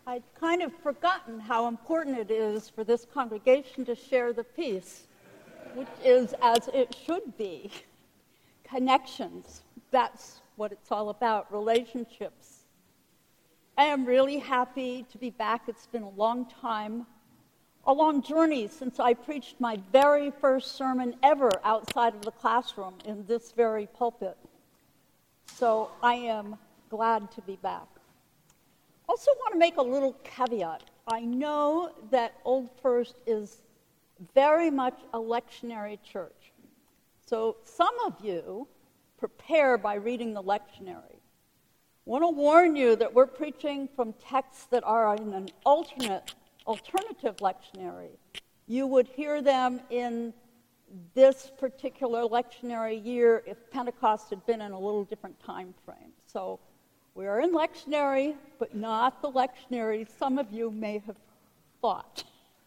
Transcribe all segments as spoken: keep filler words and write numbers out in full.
I'd kind of forgotten how important it is for this congregation to share the peace, which is as it should be. Connections, that's what it's all about, relationships. I am really happy to be back. It's been a long time, a long journey since I preached my very first sermon ever outside of the classroom in this very pulpit. So I am glad to be back. Also want to make a little caveat. I know that Old First is very much a lectionary church. So some of you prepare by reading the lectionary. I want to warn you that we're preaching from texts that are in an alternate, alternative lectionary. You would hear them in this particular lectionary year if Pentecost had been in a little different time frame. So we are in lectionary, but not the lectionary some of you may have thought.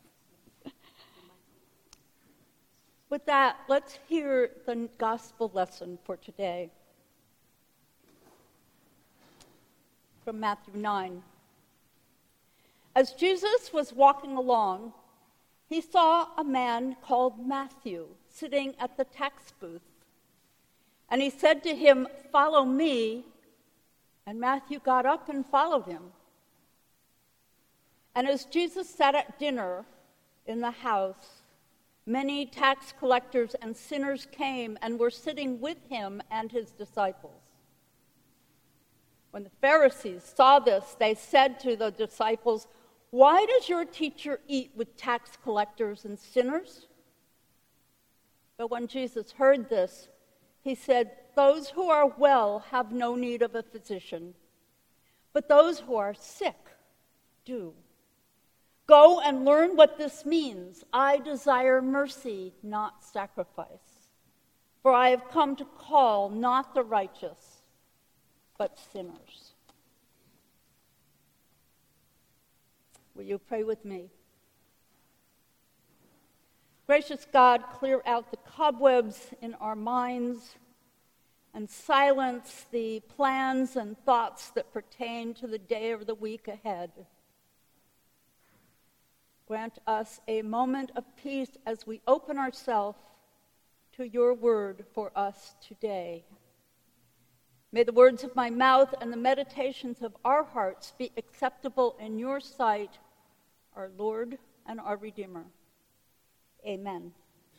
With that, let's hear the gospel lesson for today from Matthew nine. As Jesus was walking along, he saw a man called Matthew sitting at the tax booth. And he said to him, "Follow me." And Matthew got up and followed him. And as Jesus sat at dinner in the house, many tax collectors and sinners came and were sitting with him and his disciples. When the Pharisees saw this, they said to the disciples, "Why does your teacher eat with tax collectors and sinners?" But when Jesus heard this, he said, "Those who are well have no need of a physician, but those who are sick do. Go and learn what this means. I desire mercy, not sacrifice. For I have come to call not the righteous, but sinners." Will you pray with me? Gracious God, clear out the cobwebs in our minds and silence the plans and thoughts that pertain to the day or the week ahead. Grant us a moment of peace as we open ourselves to your word for us today. May the words of my mouth and the meditations of our hearts be acceptable in your sight, our Lord and our Redeemer. Amen.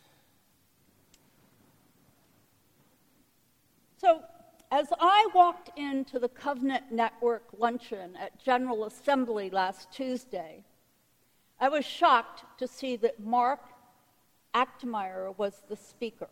So, as I walked into the Covenant Network luncheon at General Assembly last Tuesday, I was shocked to see that Mark Achtemeier was the speaker.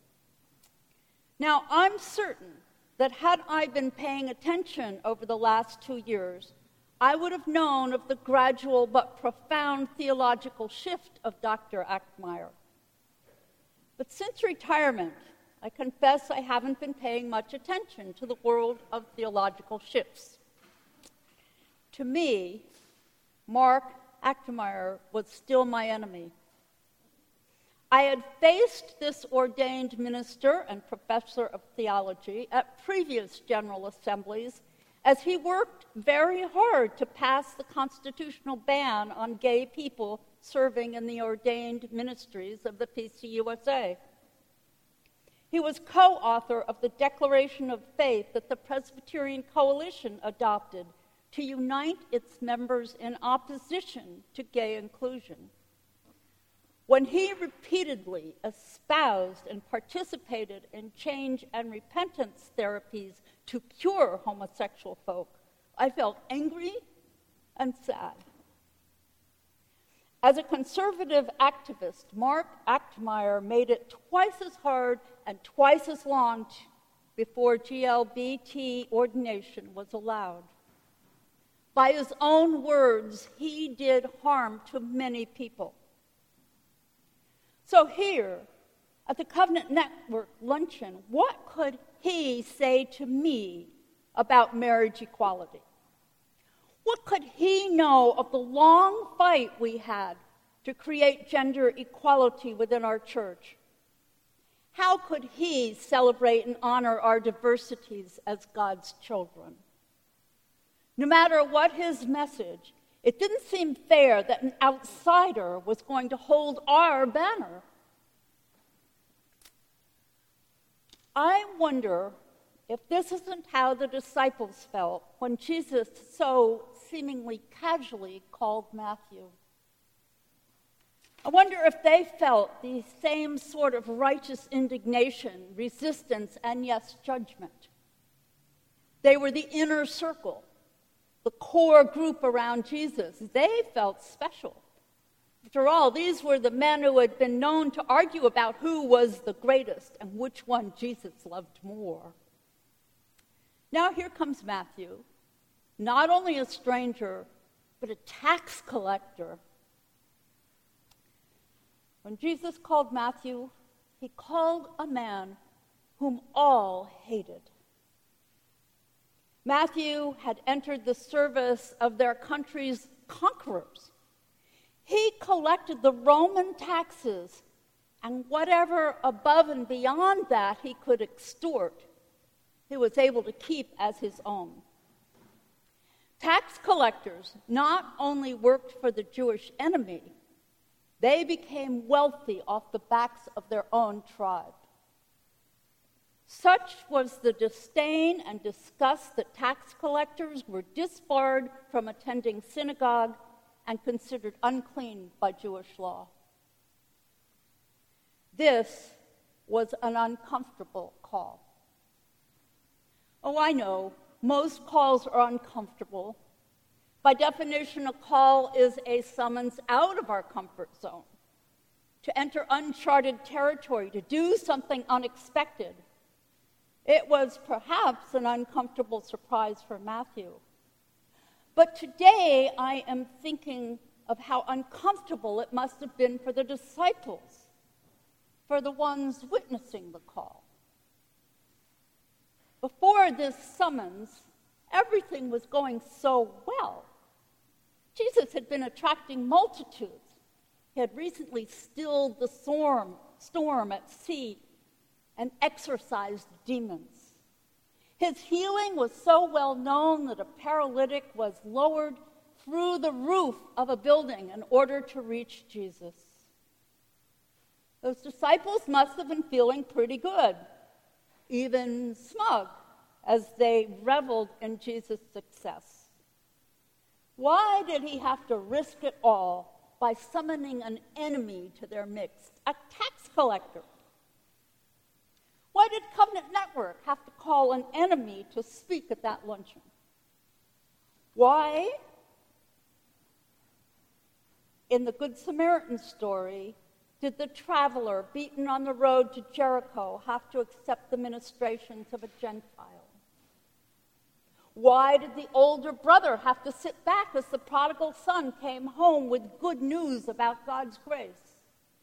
Now, I'm certain that had I been paying attention over the last two years, I would have known of the gradual but profound theological shift of Doctor Achtemeier. But since retirement, I confess I haven't been paying much attention to the world of theological shifts. To me, Mark Achtemeier was still my enemy. I had faced this ordained minister and professor of theology at previous General Assemblies as he worked very hard to pass the constitutional ban on gay people serving in the ordained ministries of the P C U S A. He was co-author of the Declaration of Faith that the Presbyterian Coalition adopted to unite its members in opposition to gay inclusion. When he repeatedly espoused and participated in change and repentance therapies to cure homosexual folk, I felt angry and sad. As a conservative activist, Mark Achtemeier made it twice as hard and twice as long t- before G L B T ordination was allowed. By his own words, he did harm to many people. So here, at the Covenant Network luncheon, what could he say to me about marriage equality? What could he know of the long fight we had to create gender equality within our church? How could he celebrate and honor our diversities as God's children? No matter what his message, It didn't seem fair that an outsider was going to hold our banner. I wonder if this isn't how the disciples felt when Jesus so seemingly casually called Matthew. I wonder if they felt the same sort of righteous indignation, resistance, and yes, judgment. They were the inner circle, the core group around Jesus. They felt special. After all, these were the men who had been known to argue about who was the greatest and which one Jesus loved more. Now here comes Matthew, not only a stranger, but a tax collector. When Jesus called Matthew, he called a man whom all hated. Matthew had entered the service of their country's conquerors. He collected the Roman taxes, and whatever above and beyond that he could extort, he was able to keep as his own. Tax collectors not only worked for the Jewish enemy, they became wealthy off the backs of their own tribe. Such was the disdain and disgust that tax collectors were disbarred from attending synagogue and considered unclean by Jewish law. This was an uncomfortable call. Oh, I know, most calls are uncomfortable. By definition, a call is a summons out of our comfort zone, to enter uncharted territory, to do something unexpected. It was perhaps an uncomfortable surprise for Matthew. But today I am thinking of how uncomfortable it must have been for the disciples, for the ones witnessing the call. Before this summons, everything was going so well. Jesus had been attracting multitudes. He had recently stilled the storm, storm at sea and exorcised demons. His healing was so well known that a paralytic was lowered through the roof of a building in order to reach Jesus. Those disciples must have been feeling pretty good, even smug, as they reveled in Jesus' success. Why did he have to risk it all by summoning an enemy to their midst, a tax collector? Why did Covenant Network have to call an enemy to speak at that luncheon? Why, in the Good Samaritan story, did the traveler beaten on the road to Jericho have to accept the ministrations of a Gentile? Why did the older brother have to sit back as the prodigal son came home with good news about God's grace?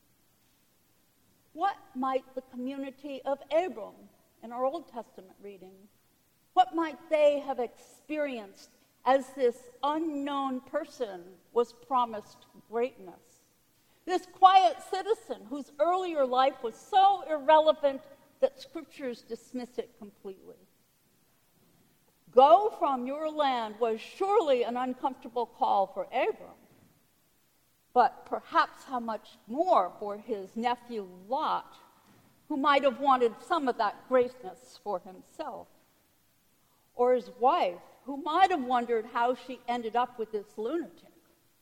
What might the community of Abram in our Old Testament reading, what might they have experienced as this unknown person was promised greatness? This quiet citizen whose earlier life was so irrelevant that scriptures dismiss it completely. Go from your land was surely an uncomfortable call for Abram, but perhaps how much more for his nephew Lot, who might have wanted some of that greatness for himself, or his wife, who might have wondered how she ended up with this lunatic.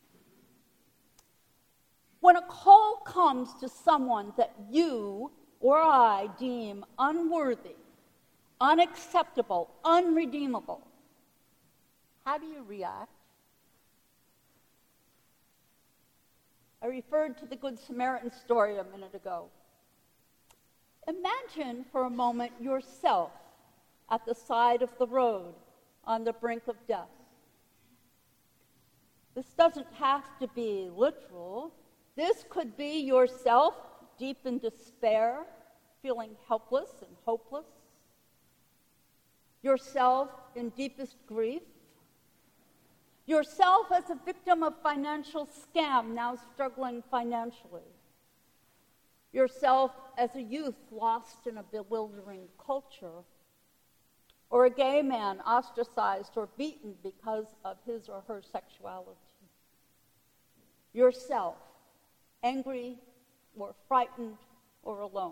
When a call comes to someone that you or I deem unworthy, unacceptable, unredeemable, how do you react? I referred to the Good Samaritan story a minute ago. Imagine for a moment yourself at the side of the road on the brink of death. This doesn't have to be literal. This could be yourself deep in despair, feeling helpless and hopeless. Yourself in deepest grief. Yourself as a victim of financial scam, now struggling financially. Yourself as a youth lost in a bewildering culture. Or a gay man ostracized or beaten because of his or her sexuality. yourself, angry or frightened or alone.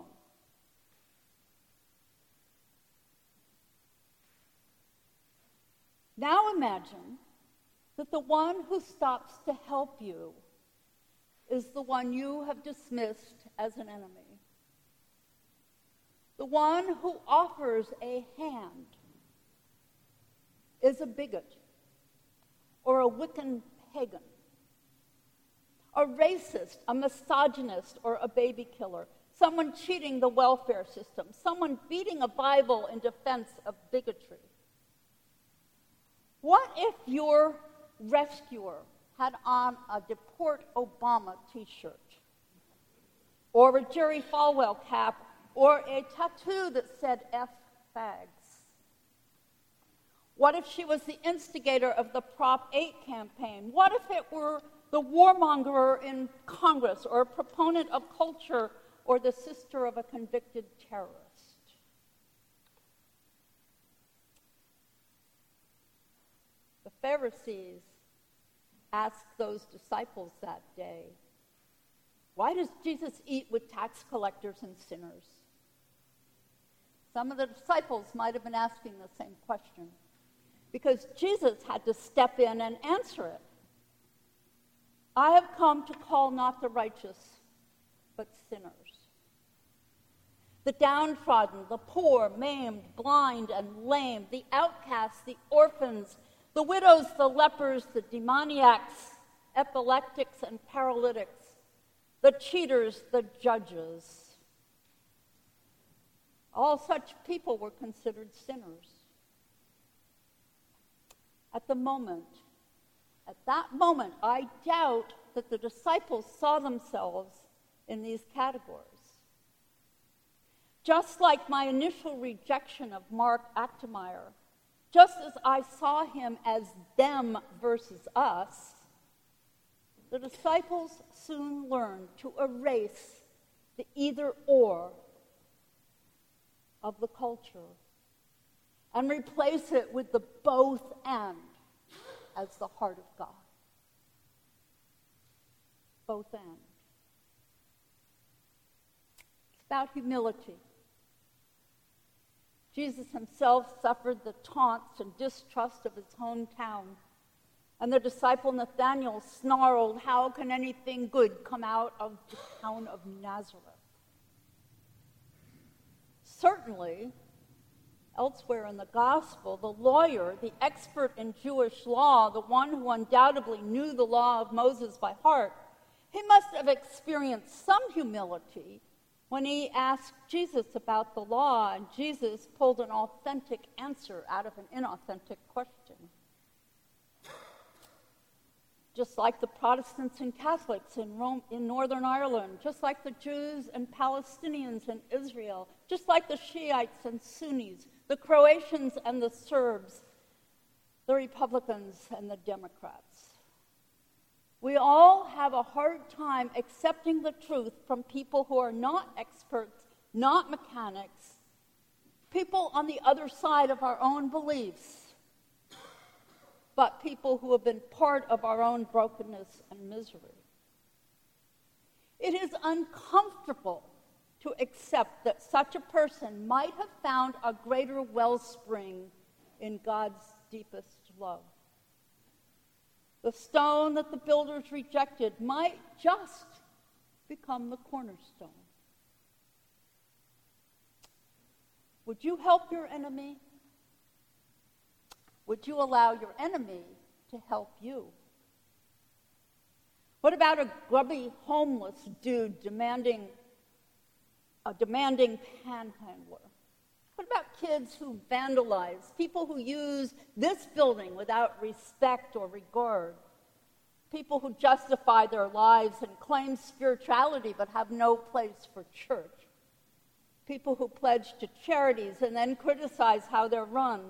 Now imagine that the one who stops to help you is the one you have dismissed as an enemy. The one who offers a hand is a bigot or a Wiccan pagan, a racist, a misogynist, or a baby killer, someone cheating the welfare system, someone beating a Bible in defense of bigotry. What if your rescuer had on a Deport Obama t-shirt, or a Jerry Falwell cap, or a tattoo that said F fags? What if she was the instigator of the Prop eight campaign? What if it were the warmonger in Congress, or a proponent of culture, or the sister of a convicted terrorist? The Pharisees asked those disciples that day, "Why does Jesus eat with tax collectors and sinners?" Some of the disciples might have been asking the same question, because Jesus had to step in and answer it. "I have come to call not the righteous, but sinners. The downtrodden, the poor, maimed, blind, and lame, the outcasts, the orphans, the widows, the lepers, the demoniacs, epileptics, and paralytics, the cheaters, the judges." All such people were considered sinners. At the moment, at that moment, I doubt that the disciples saw themselves in these categories. Just like my initial rejection of Mark Achtemeyer, just as I saw him as them versus us, the disciples soon learned to erase the either-or of the culture and replace it with the both-and as the heart of God. Both-and. It's about humility. Jesus himself suffered the taunts and distrust of his hometown. And the disciple Nathanael snarled, "How can anything good come out of the town of Nazareth?" Certainly, elsewhere in the gospel, the lawyer, the expert in Jewish law, the one who undoubtedly knew the law of Moses by heart, he must have experienced some humility when he asked Jesus about the law, and Jesus pulled an authentic answer out of an inauthentic question. Just like the Protestants and Catholics in Rome, in Northern Ireland, just like the Jews and Palestinians in Israel, just like the Shiites and Sunnis, the Croatians and the Serbs, the Republicans and the Democrats. We all have a hard time accepting the truth from people who are not experts, not mechanics, people on the other side of our own beliefs, but people who have been part of our own brokenness and misery. It is uncomfortable to accept that such a person might have found a greater wellspring in God's deepest love. The stone that the builders rejected might just become the cornerstone. Would you help your enemy? Would you allow your enemy to help you? What about a grubby homeless dude demanding a demanding panhandler? What about kids who vandalize, people who use this building without respect or regard, people who justify their lives and claim spirituality but have no place for church, people who pledge to charities and then criticize how they're run,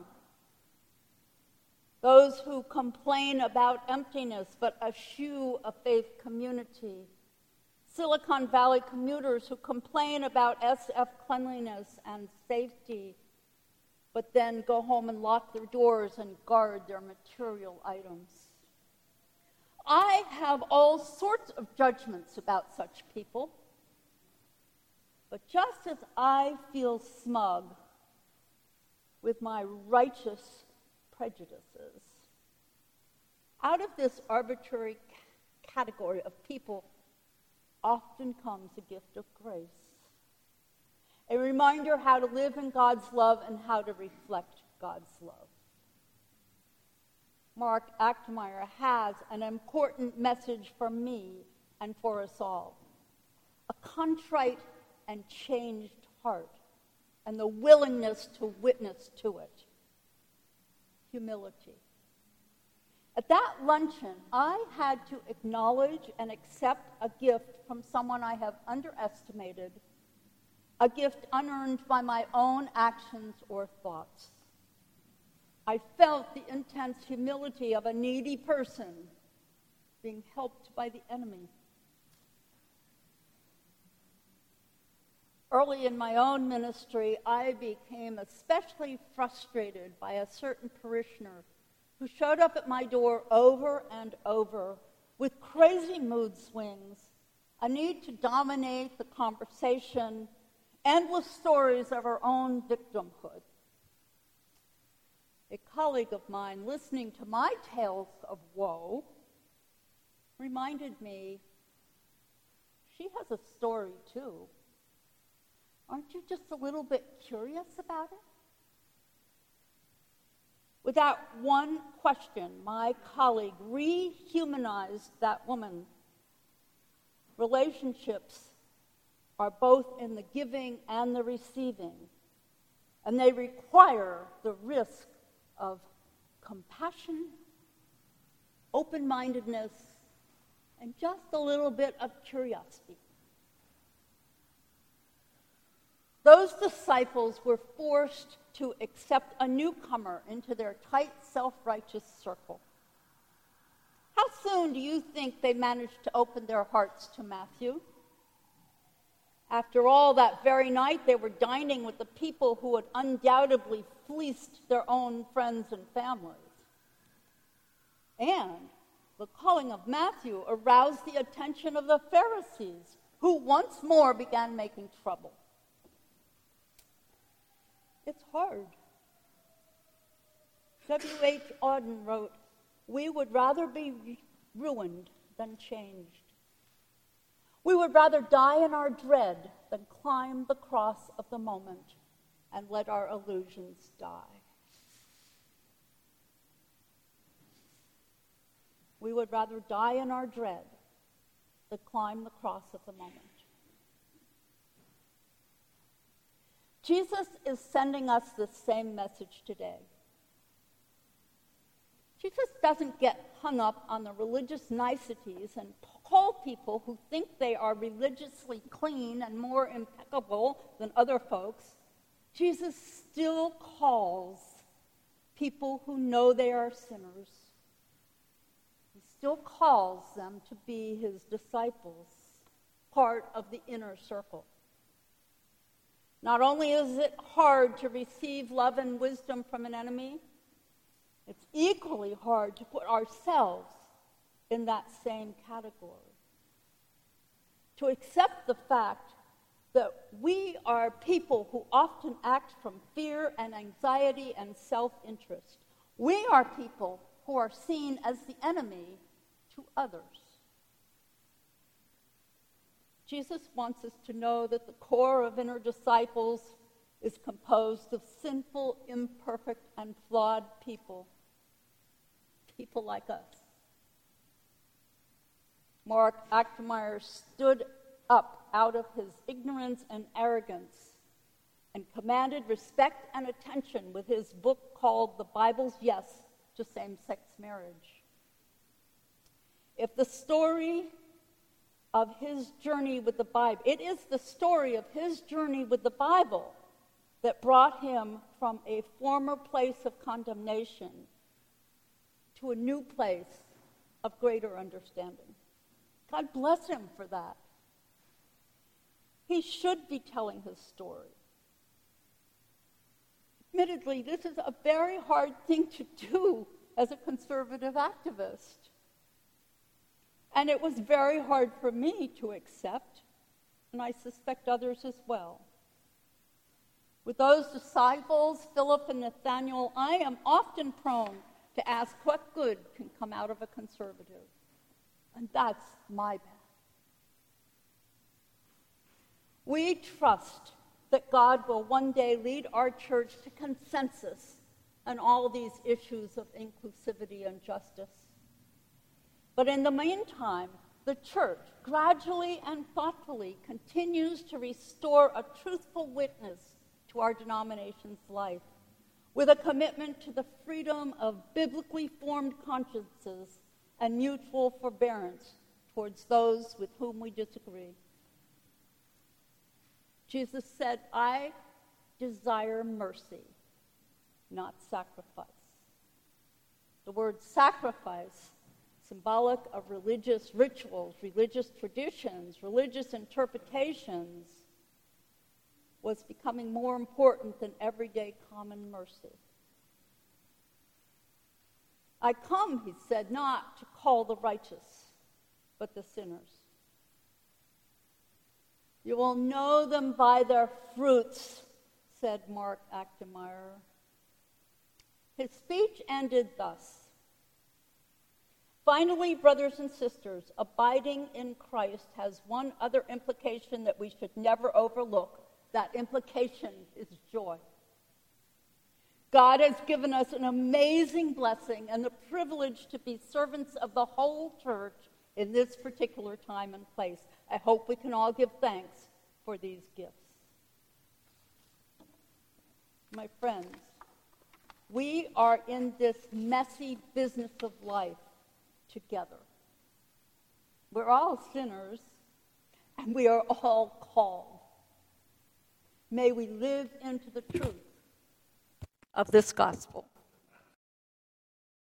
those who complain about emptiness but eschew a faith community, Silicon Valley commuters who complain about S F cleanliness and safety, but then go home and lock their doors and guard their material items. I have all sorts of judgments about such people. But just as I feel smug with my righteous prejudices, out of this arbitrary c- category of people often comes a gift of grace. A reminder how to live in God's love and how to reflect God's love. Mark Actmeyer has an important message for me and for us all. A contrite and changed heart, and the willingness to witness to it. Humility. At that luncheon, I had to acknowledge and accept a gift from someone I have underestimated, a gift unearned by my own actions or thoughts. I felt the intense humility of a needy person being helped by the enemy. Early in my own ministry, I became especially frustrated by a certain parishioner who showed up at my door over and over with crazy mood swings, a need to dominate the conversation, endless stories of her own victimhood. A colleague of mine, listening to my tales of woe, reminded me, she has a story too. Aren't you just a little bit curious about it? Without one question, my colleague rehumanized that woman. Relationships are both in the giving and the receiving, and they require the risk of compassion, open-mindedness, and just a little bit of curiosity. Those disciples were forced to accept a newcomer into their tight, self-righteous circle. How soon do you think they managed to open their hearts to Matthew? After all, that very night they were dining with the people who had undoubtedly fleeced their own friends and families. And the calling of Matthew aroused the attention of the Pharisees, who once more began making trouble. It's hard. W H Auden wrote, "We would rather be ruined than changed. We would rather die in our dread than climb the cross of the moment and let our illusions die." We would rather die in our dread than climb the cross of the moment. Jesus is sending us the same message today. Jesus doesn't get hung up on the religious niceties and call people who think they are religiously clean and more impeccable than other folks. Jesus still calls people who know they are sinners. He still calls them to be his disciples, part of the inner circle. Not only is it hard to receive love and wisdom from an enemy, it's equally hard to put ourselves in that same category. To accept the fact that we are people who often act from fear and anxiety and self-interest. We are people who are seen as the enemy to others. Jesus wants us to know that the core of inner disciples is composed of sinful, imperfect, and flawed people. People like us. Mark Actmeyer stood up out of his ignorance and arrogance and commanded respect and attention with his book called The Bible's Yes to Same-Sex Marriage. If the story of his journey with the Bible. It is the story of his journey with the Bible that brought him from a former place of condemnation to a new place of greater understanding. God bless him for that. He should be telling his story. Admittedly, this is a very hard thing to do as a conservative activist. And it was very hard for me to accept, and I suspect others as well. With those disciples, Philip and Nathaniel, I am often prone to ask what good can come out of a conservative. And that's my bad. We trust that God will one day lead our church to consensus on all these issues of inclusivity and justice. But in the meantime, the church gradually and thoughtfully continues to restore a truthful witness to our denomination's life, with a commitment to the freedom of biblically formed consciences and mutual forbearance towards those with whom we disagree. Jesus said, I desire mercy, not sacrifice. The word sacrifice, symbolic of religious rituals, religious traditions, religious interpretations, was becoming more important than everyday common mercy. I come, he said, not to call the righteous, but the sinners. You will know them by their fruits, said Mark Achtemeier. His speech ended thus. Finally, brothers and sisters, abiding in Christ has one other implication that we should never overlook. That implication is joy. God has given us an amazing blessing and the privilege to be servants of the whole church in this particular time and place. I hope we can all give thanks for these gifts. My friends, we are in this messy business of life together. We're all sinners, and we are all called. May we live into the truth of this gospel.